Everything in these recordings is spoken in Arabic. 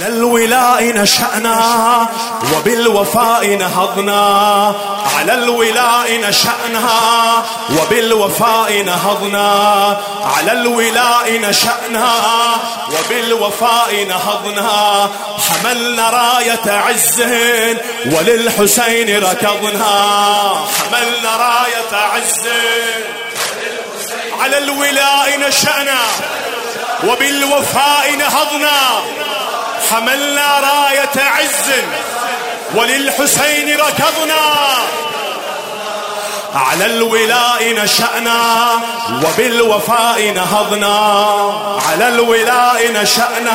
على الولاء نشأنا وبالوفاء نهضنا، على الولاء نشأنا وبالوفاء نهضنا، على الولاء نشأنا وبالوفاء نهضنا، حملنا راية عز وللحسين ركضنا، حملنا راية عز. على الولاء نشأنا وبالوفاء نهضنا، حملنا راية عز وللحسين ركضنا، على الولاء نشأنا وبالوفاء نهضنا، على الولاء نشأنا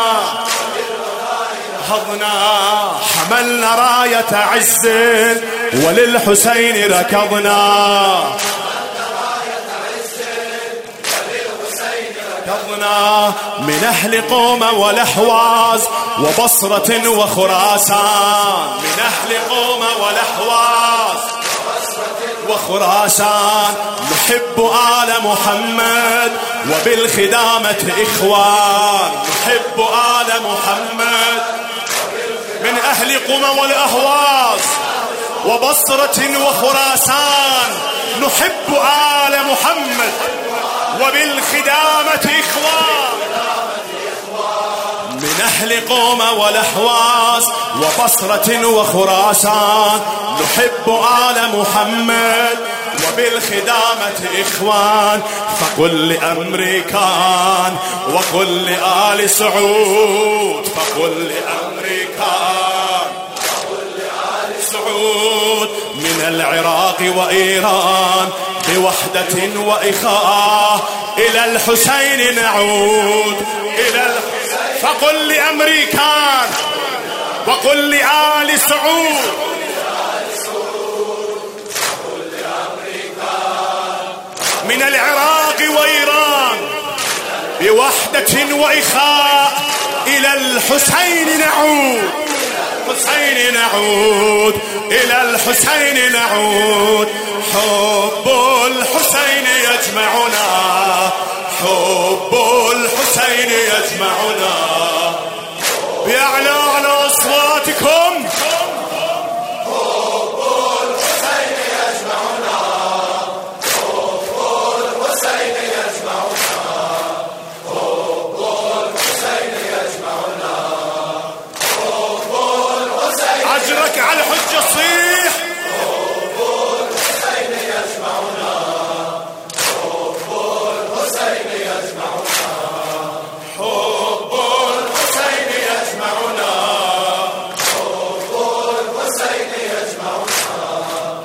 نهضنا، حملنا راية عز وللحسين ركضنا، من أهل قوم والأحواز وبصرة وخراسان، من أهل قوم والأحواز وخراسان، نحب آل محمد وبالخدامة إخوان، نحب آل محمد. من أهل قوم والأحواز وبصرة وخراسان، نحب آل محمد وبالخدامة إخوان، من أهل قوم والأحواز وبصرة وخراسان، نحب آل محمد وبالخدامة إخوان، فقل لأمريكان وقل لآل سعود، فقل لأمريكان وقل لآل سعود، من العراق وإيران بوحدة وإخاء إلى الحسين نعود، إلى الحسين. فقل لأمريكان وقل لآل سعود، من العراق وإيران بوحدة وإخاء إلى الحسين نعود، الحسين نعود، إلى الحسين نعود، حب الحسين يجمعنا، حب الحسين يجمعنا، بأعلى على أصواتكم، حب الحسين يجمعنا، حب الحسين يجمعنا، حب الحسين يجمعنا، حب الحسين. أجرك على الحجة صيح، حب الحسين يجمعنا، حب الحسين يجمعنا، حب الحسين يجمعنا، حب الحسين يجمعنا،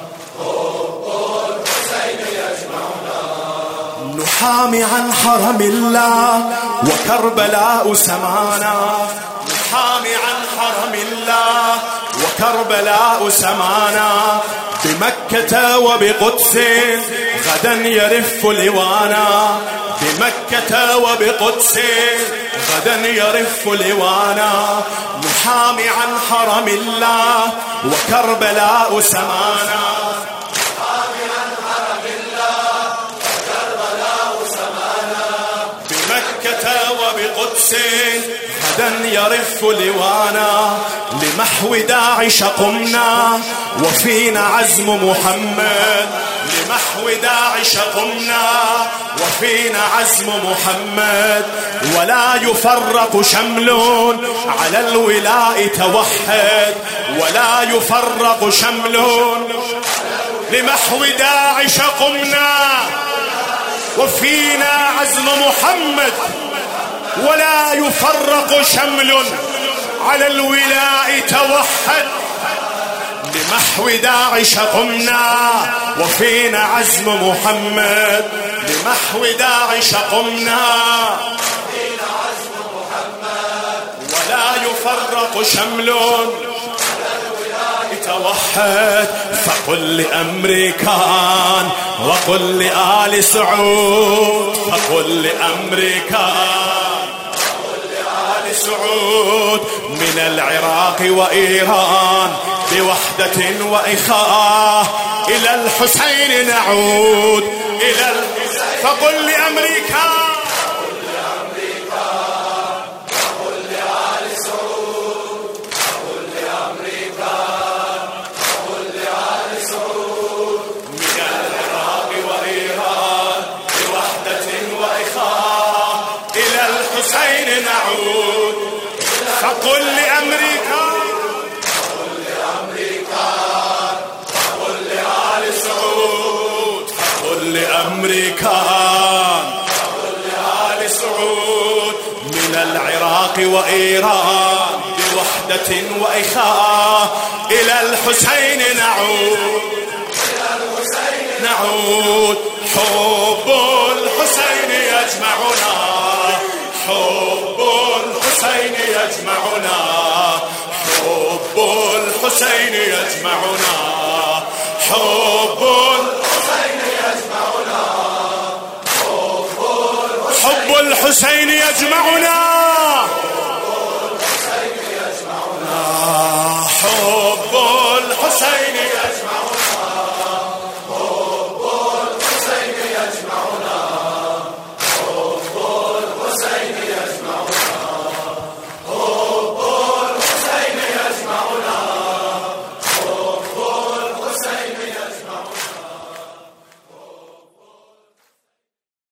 حب الحسين يجمعنا. نحامي عن حرم الله وكربلاء سمانا، نحامي عن حرم الله وكربلاء سمانا، بمكة وبقدس غدا يرف لوانا، بمكة وبقدس غدا يرف لوانا، نحامي عن حرم الله وكربلاء سمانا، نحامي عن حرم الله وكربلاء سمانا، بمكة وبقدس غدا يرف لوانا، لمحو داعش قمنا وفينا عزم محمد، لمحو داعش قمنا وفينا عزم محمد، ولا يفرق شمل على الولاء توحد، ولا يفرق شمل، لمحو داعش قمنا وفينا عزم محمد، ولا يفرق شمل على الولاء توحد، لمحو داعش قمنا وفينا عزم محمد، لمحو داعش قمنا وفينا عزم محمد، ولا يفرق شمل على الولاء توحد. فقل لأمريكان وقل لآل سعود، فقل لأمريكان وقل لآل سعود، من العراق وإيران بوحدة وإخاء إلى الحسين نعود، إلى الحسين. فقل لأمريكان وقل لآل سعود، فقل لأمريكا فقل لآل سعود فقل لأمريكان فقل لآل سعود من العراق وإيران بوحدة وإخاء إلى الحسين نعود حب الحسين يجمعنا حب الحسين يجمعنا حب الحسين يجمعنا حب الحسين يجمعنا حب الحسين يجمعنا